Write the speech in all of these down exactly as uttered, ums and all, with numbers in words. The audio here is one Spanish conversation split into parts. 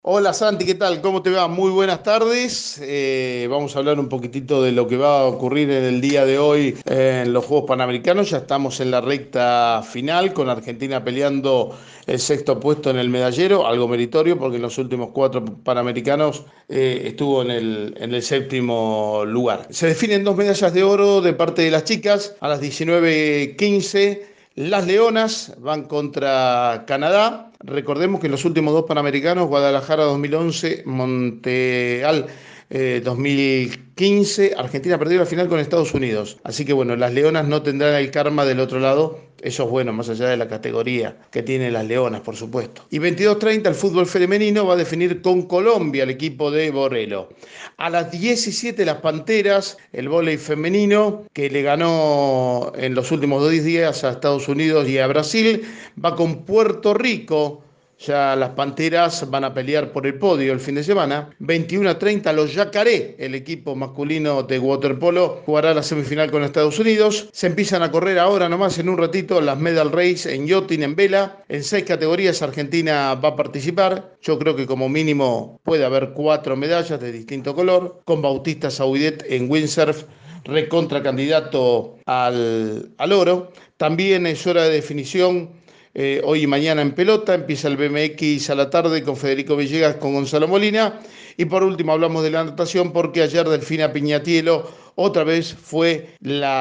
Hola Santi, ¿qué tal? ¿Cómo te va? Muy buenas tardes. Eh, vamos a hablar un poquitito de lo que va a ocurrir en el día de hoy eh, en los Juegos Panamericanos. Ya estamos en la recta final con Argentina peleando el sexto puesto en el medallero, algo meritorio porque en los últimos cuatro Panamericanos eh, estuvo en el, en el séptimo lugar. Se definen dos medallas de oro de parte de las chicas a las diecinueve quince. Las Leonas van contra Canadá. Recordemos que en los últimos dos Panamericanos, Guadalajara dos mil once, Montreal eh, dos mil quince, Argentina perdió la final con Estados Unidos. Así que bueno, las Leonas no tendrán el karma del otro lado. Eso es bueno, más allá de la categoría que tienen las Leonas, por supuesto. Y veintidós treinta, el fútbol femenino va a definir con Colombia el equipo de Borrello. A las diecisiete, las Panteras, el vóley femenino, que le ganó en los últimos dos días a Estados Unidos y a Brasil, va con Puerto Rico. Ya las Panteras van a pelear por el podio el fin de semana. veintiuno a treinta, los Yacaré, el equipo masculino de waterpolo, jugará la semifinal con Estados Unidos. Se empiezan a correr ahora nomás en un ratito las medal race en yachting, en vela. En seis categorías Argentina va a participar. Yo creo que como mínimo puede haber cuatro medallas de distinto color. Con Bautista Sauidet en windsurf, recontra candidato al, al oro. También es hora de definición. Eh, hoy y mañana en pelota, empieza el B M X a la tarde con Federico Villegas, con Gonzalo Molina. Y por último hablamos de la natación porque ayer Delfina Piñatielo otra vez fue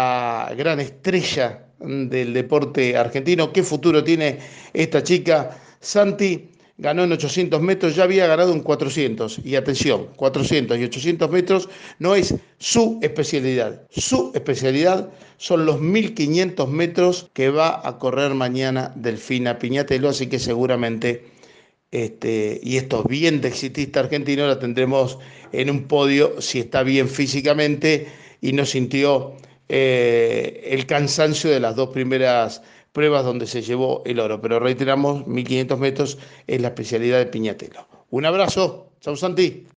la gran estrella del deporte argentino. ¿Qué futuro tiene esta chica? Santi ganó en ochocientos metros, ya había ganado en cuatrocientos. Y atención, cuatrocientos y ochocientos metros no es su especialidad. Su especialidad son los mil quinientos metros que va a correr mañana Delfina Piñatelo, así que seguramente, este, y esto es bien de exitista argentino, la tendremos en un podio si está bien físicamente y no sintió eh, el cansancio de las dos primeras pruebas donde se llevó el oro. Pero reiteramos, mil quinientos metros es la especialidad de Piñatelo. Un abrazo, chau Santi.